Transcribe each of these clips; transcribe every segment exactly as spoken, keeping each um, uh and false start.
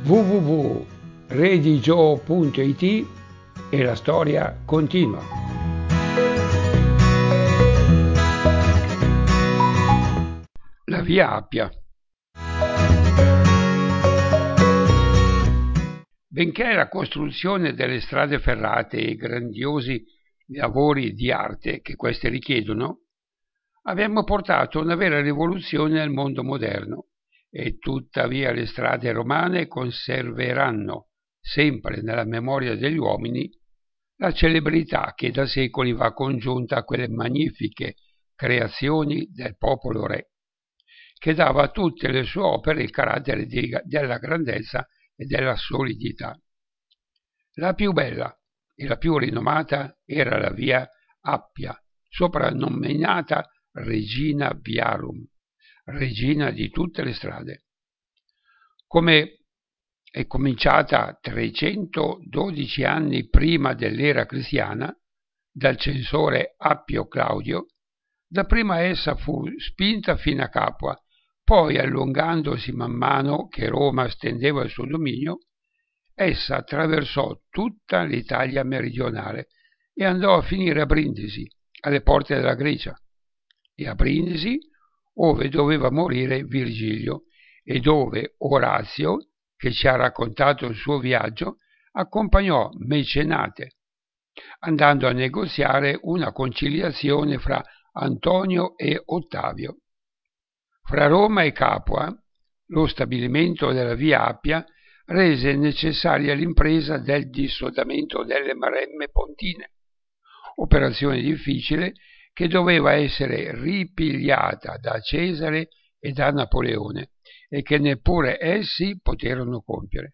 w w w punto redigio punto it e la storia continua. La via Appia. Benché la costruzione delle strade ferrate e i grandiosi lavori di arte che queste richiedono, abbiamo portato una vera rivoluzione nel mondo moderno, e tuttavia le strade romane conserveranno sempre nella memoria degli uomini la celebrità che da secoli va congiunta a quelle magnifiche creazioni del popolo re, che dava a tutte le sue opere il carattere di, della grandezza e della solidità. La più bella e la più rinomata era la via Appia, soprannominata Regina Viarum, regina di tutte le strade. Come è cominciata trecentododici anni prima dell'era cristiana, dal censore Appio Claudio, dapprima essa fu spinta fino a Capua, poi allungandosi man mano che Roma stendeva il suo dominio, essa attraversò tutta l'Italia meridionale e andò a finire a Brindisi, alle porte della Grecia, e a Brindisi, ove doveva morire Virgilio, e dove Orazio, che ci ha raccontato il suo viaggio, accompagnò Mecenate, andando a negoziare una conciliazione fra Antonio e Ottavio. Fra Roma e Capua, lo stabilimento della via Appia rese necessaria l'impresa del dissodamento delle Maremme Pontine, operazione difficile che doveva essere ripigliata da Cesare e da Napoleone e che neppure essi poterono compiere.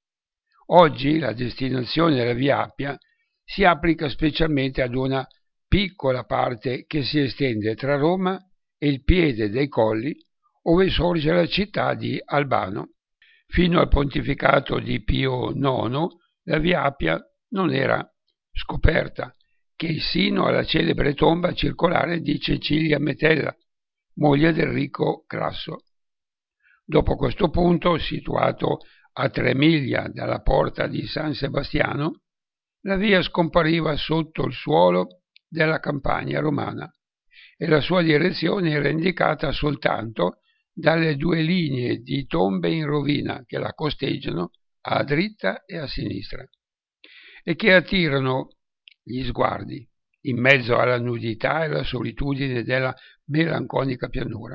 Oggi la destinazione della via Appia si applica specialmente ad una piccola parte che si estende tra Roma e il piede dei colli ove sorge la città di Albano. Fino al pontificato di Pio nono la via Appia non era scoperta che sino alla celebre tomba circolare di Cecilia Metella, moglie del ricco Crasso. Dopo questo punto, situato a tre miglia dalla porta di San Sebastiano, la via scompariva sotto il suolo della campagna romana e la sua direzione era indicata soltanto dalle due linee di tombe in rovina che la costeggiano a dritta e a sinistra e che attirano gli sguardi in mezzo alla nudità e alla solitudine della melanconica pianura.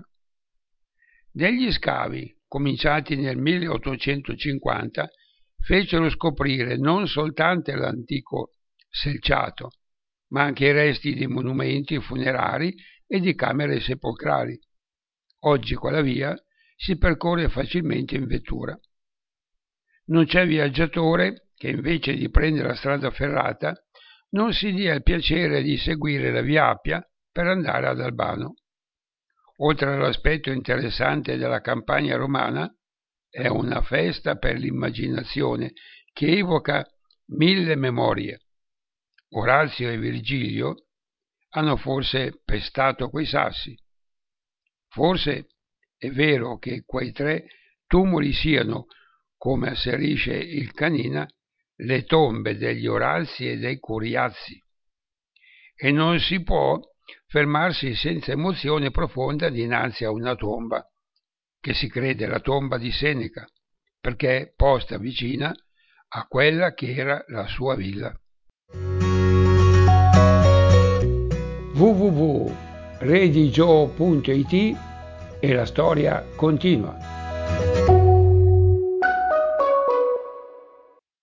Degli scavi, cominciati nel milleottocentocinquanta, fecero scoprire non soltanto l'antico selciato, ma anche i resti di monumenti funerari e di camere sepolcrali. Oggi quella via si percorre facilmente in vettura. Non c'è viaggiatore che invece di prendere la strada ferrata non si dia il piacere di seguire la via Appia per andare ad Albano. Oltre all'aspetto interessante della campagna romana, è una festa per l'immaginazione che evoca mille memorie. Orazio e Virgilio hanno forse pestato quei sassi. Forse è vero che quei tre tumuli siano, come asserisce il Canina, le tombe degli Orazzi e dei Curiazzi, e non si può fermarsi senza emozione profonda dinanzi a una tomba, che si crede la tomba di Seneca, perché è posta vicina a quella che era la sua villa. w w w punto redigio punto it e la storia continua.